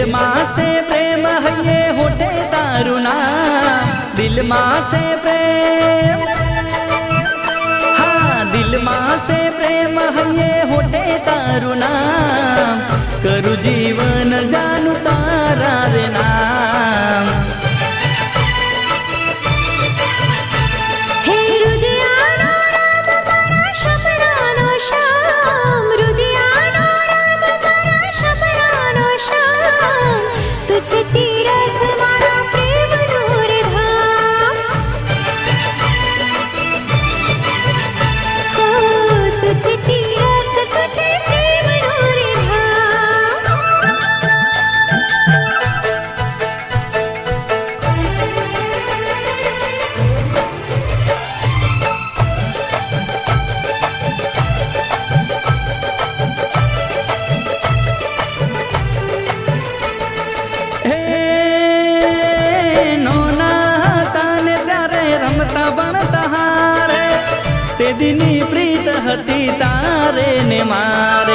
दिल मां से प्रेम है ये होठे तारू नाम, दिल मां से प्रेम, हाँ दिल मां से प्रेम है ये होठे तारू नाम, करू जीवन जानू तारा रे नाम। ते दिनी प्रीत हती तारे ने मारे,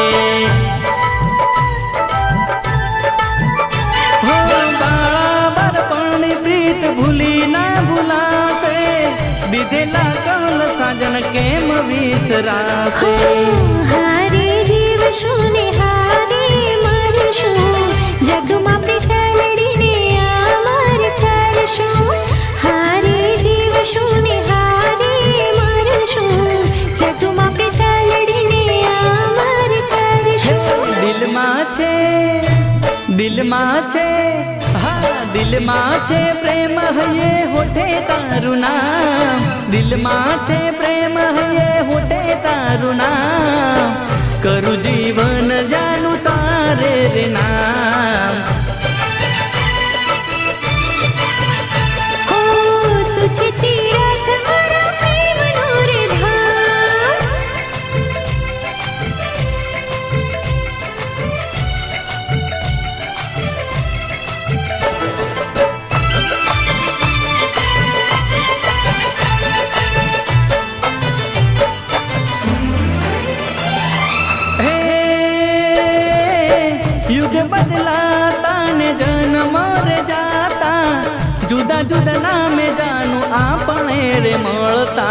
हो बाबर पानी प्रीत भूली ना भूलासे, दीदेला कल साजन केम विसरासे। हारे जीव शूने हारे मरशो, जगमा प्रीत लड़ीने अमर करशो। हारे जीव शूने हारे मरशो, जगमा प्रीत लड़ीने अमर करशो। दिल माचे, दिल माचे, हाँ दिल माचे प्रेम है ये होठे तारू नाम, दिल माचे प्रेम है ये होठे तारू नाम, करू जीवन जानू तारे रे नाम। हो तुझे तीरथ मारा प्रेम नूर धाम। युग बदलाता ने जन्म रे जाता, जुदा जुदा नाम जानू आपणे रे मळता।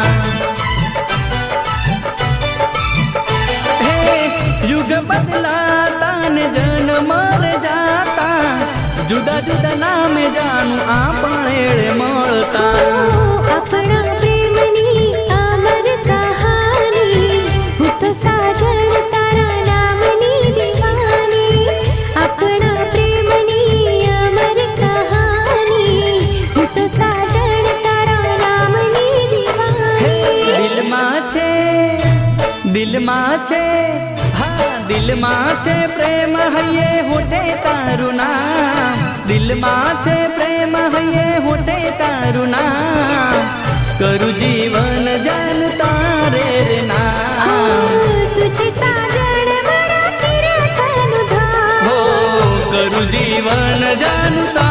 हे युग बदलाता ने जन्म रे जाता, जुदा जुदा नाम जानू आपणे रे मळता। अपना प्रेमनी अमर कहानी, हूँ तो साजन तारा नामनी दीवानी। अपना प्रेमनी अमर कहानी, हूँ तो साजन तारा नामनी दीवानी। दिल माचे, दिल माचे, हाँ दिल माचे प्रेम है ये होठे तारू नाम, दिल माचे प्रेम है ये होठे तारू नाम, करू जीवन जानू तारे रे नाम। तुझे साजन मारा तीरथ धाम, हो करू जीवन जानू